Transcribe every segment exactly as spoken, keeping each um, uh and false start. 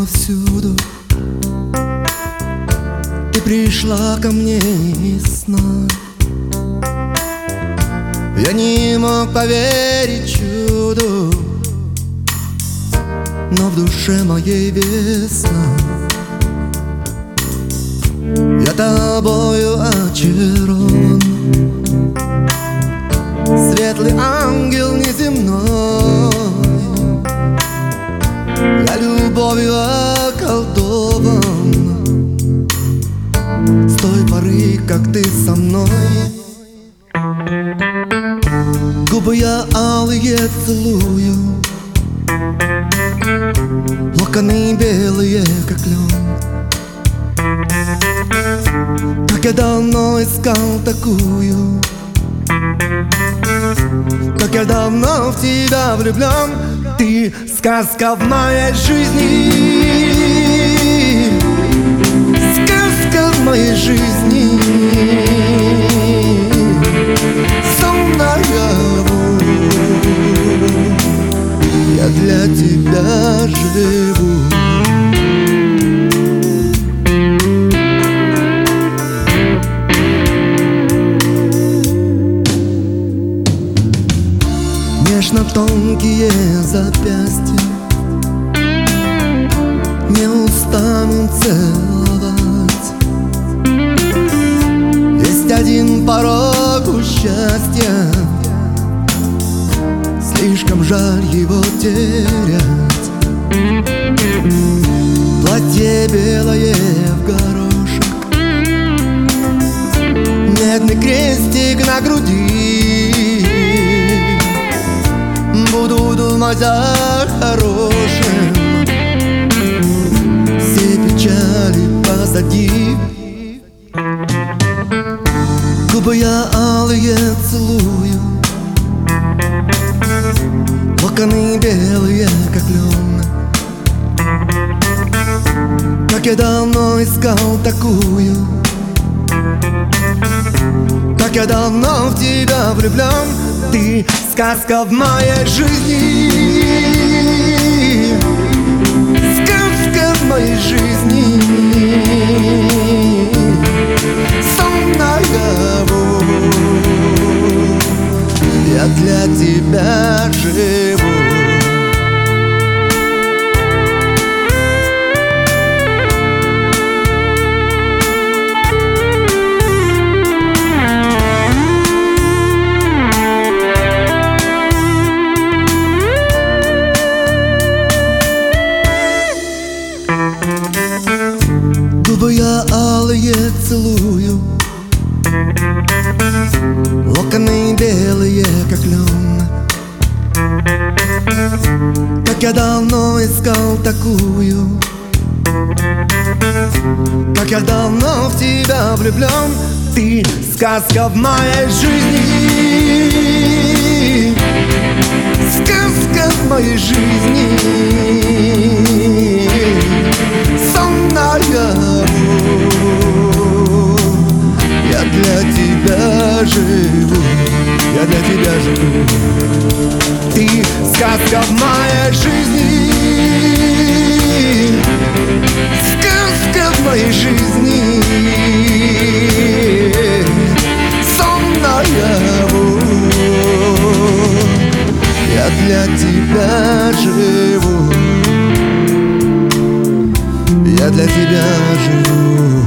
повсюду. Ты пришла ко мне из сна. Я не мог поверить чуду, но в душе моей весна. Я тобою очарован, светлый ангел неземной. Я любовью околдован с той поры, как ты со мной. Губы я алые целую, локоны белые, как лен. Как я давно искал такую, как я давно в тебя влюблен. Ты сказка в моей жизни, сказка в моей жизни. Сон наяву, я для тебя живу. Нежно тонкие запястья не устану целовать. Есть один порог у счастья, слишком жаль его терять. Платье белое в горошек, медный крестик на груди. Буду думать о хорошем, все печали позади. Губы я алые целую, локоны белые, как лен. Как я давно искал такую, как я давно в тебя влюблен. Ты сказка в моей жизни, сказка в моей жизни. Сон наяву, я для тебя живу. Губы я алые целую, локоны белые, как лен. Как я давно искал такую, как я давно в тебя влюблен. Ты сказка в моей жизни, сказка в моей жизни. Сон наяву, я для тебя живу, я для тебя живу. Ты сказка в моей жизни, сказка в моей жизни. Сон наяву, я для тебя живу, я для тебя живу,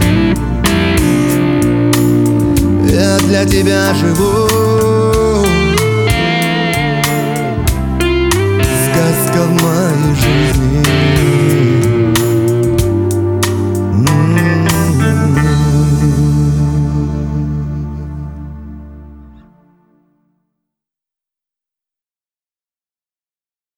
я для тебя живу. Сказка в моей жизни.